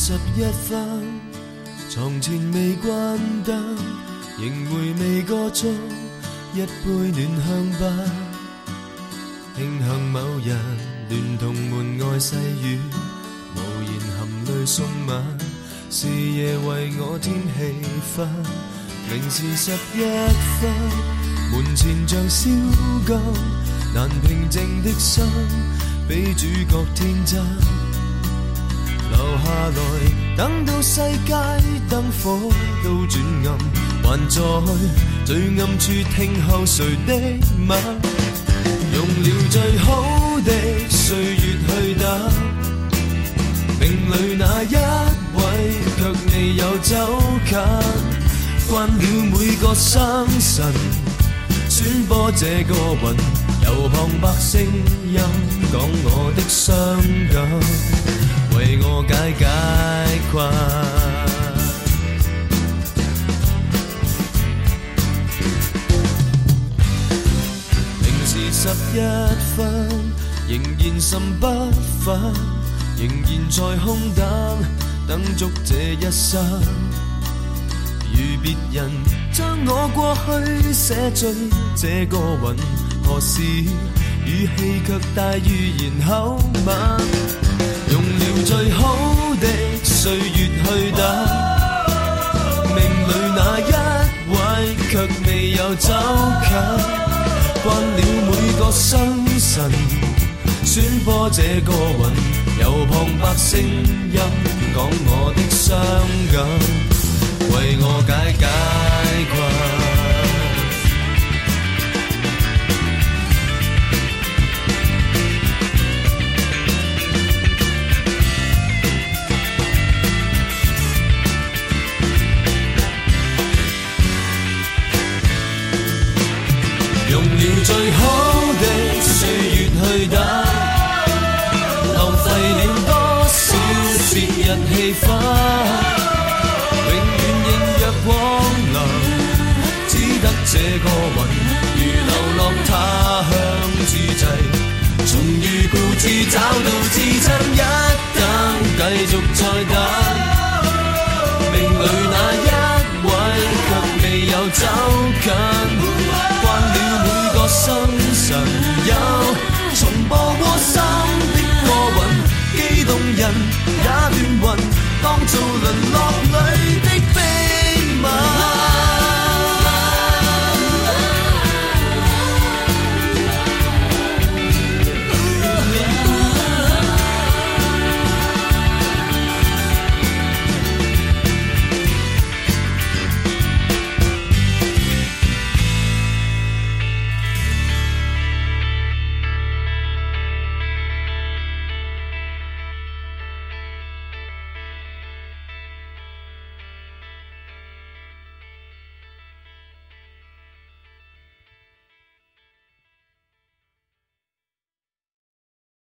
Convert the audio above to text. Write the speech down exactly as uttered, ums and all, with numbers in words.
十一分，床前未關燈，仍回味個中一杯暖香檳。慶幸某日聯同門外細雨，無言含淚送吻，是夜為我添氣氛。零時十一分，門前像燒金，難平靜的心比主角天真。留下來等到世界燈火都轉暗，還在最暗處聽候誰的吻。用了最好的歲月去等，命裏那一位卻未有走近，慣了每個生辰宣播這個雲，由旁白聲音講我的傷感，為我解解困。零時十一分，仍然甚不忿，仍然在空等，等足這一生。如別人將我過去寫進這個雲，何時語氣卻大於言口吻。用了最好的歲月去等，命裏那一位卻未有走近，慣了每個生辰宣播這個雲，由旁白聲音講我的傷感，為我解解困。用了最好的歲月去等，浪費了多少節日氣氛，永遠應若往流，只得這個雲，如流落他鄉之際，重遇故知找到至親，一等繼續再等，命裏那一位卻未有走近，慣了每個生辰有重播窩心的歌韻，激動人也亂暈，當做淪落裏